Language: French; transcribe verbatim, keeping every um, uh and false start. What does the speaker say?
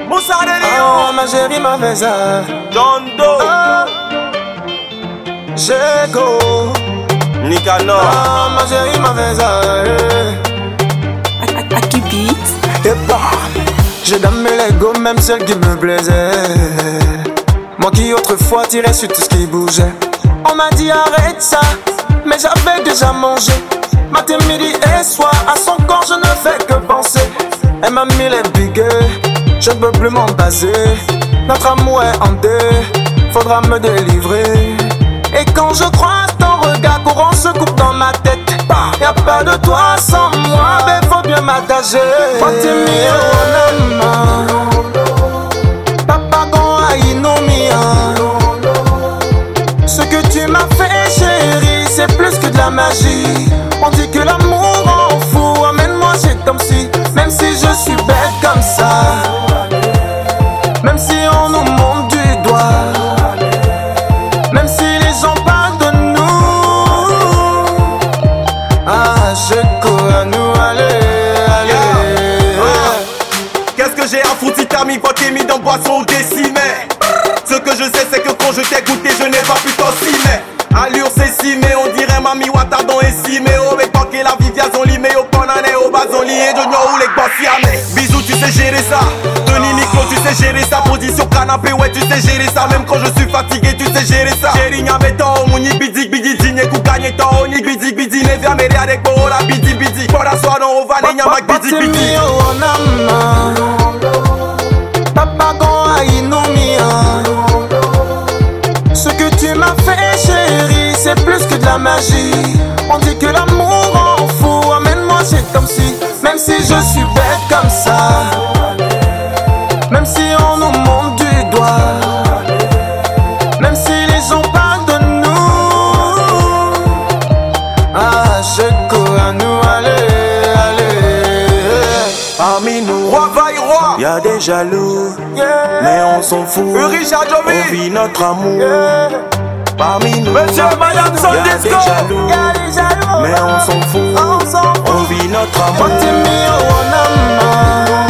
Moussa de Lyon. Ah, ma chérie m'a fait ça. John Doe. Ah, j'ai go. Nicanor. Ah, ma chérie m'a fait ça. À qui beat? Et bah, j'ai damé l'ego, même celle qui me plaisait. Moi qui autrefois tirais sur tout ce qui bougeait. On m'a dit arrête ça, mais j'avais déjà mangé. Matin, midi et soir, à son corps je ne fais que penser. Elle m'a mis les bigues, je ne peux plus m'en baser. Notre amour est en deux, faudra me délivrer. Et quand je croise ton regard courant se coupe dans ma tête. Y'a pas de toi sans moi, mais faut bien m'attacher. Papa gon aïnomia. Ce que tu m'as fait chérie, c'est plus que de la magie. On dit que l'amour rend fou, amène-moi c'est comme si. Même si je suis bête comme ça, même si on nous montre du doigt, même si les gens parlent de nous. Ah, je cours à nous, allez, allez. Qu'est-ce que j'ai à foutre si t'as mis quoi t'es mis dans boisson ou décimé. Ce que je sais c'est que quand je t'ai goûté je n'ai pas pu t'en cimer. Allure c'est cimé, on dirait Mami Watardon et cimé. Oh mais pas que la viviazon limé au panane au bazon lié de nyo ou les bossiamé. Bisous tu sais gérer ça, Denis Nico tu sais gérer ça. Position canapé ouais tu sais gérer ça. Même quand je suis fatigué tu sais gérer ça. Chéri nyabeto mouni bidik bidi dîner kou gagné ton ni bidik bidi ne via meri avec bo la bidi bidi. Pour la soirée on va les nyamak bidik bidi. Papa gon aïnomia. Ce que tu m'as fait chérie, c'est plus que de la magie. On dit que l'amour rend fou, amène-moi c'est comme si. Même si je suis bête comme ça, même si on nous montre du doigt, même si les gens parlent de nous. Ah, je cours à nous, allez, allez. Parmi nous, roi vaille roi. Y'a des jaloux, Yeah. mais on s'en fout. Richard On Jovi. vit notre amour. Yeah. Parmi nous, Monsieur Madame y'a Son des Disco. jaloux, Y'a des jaloux. mais on s'en fout. On s'en fout. On vit notre amour. Fatimio, on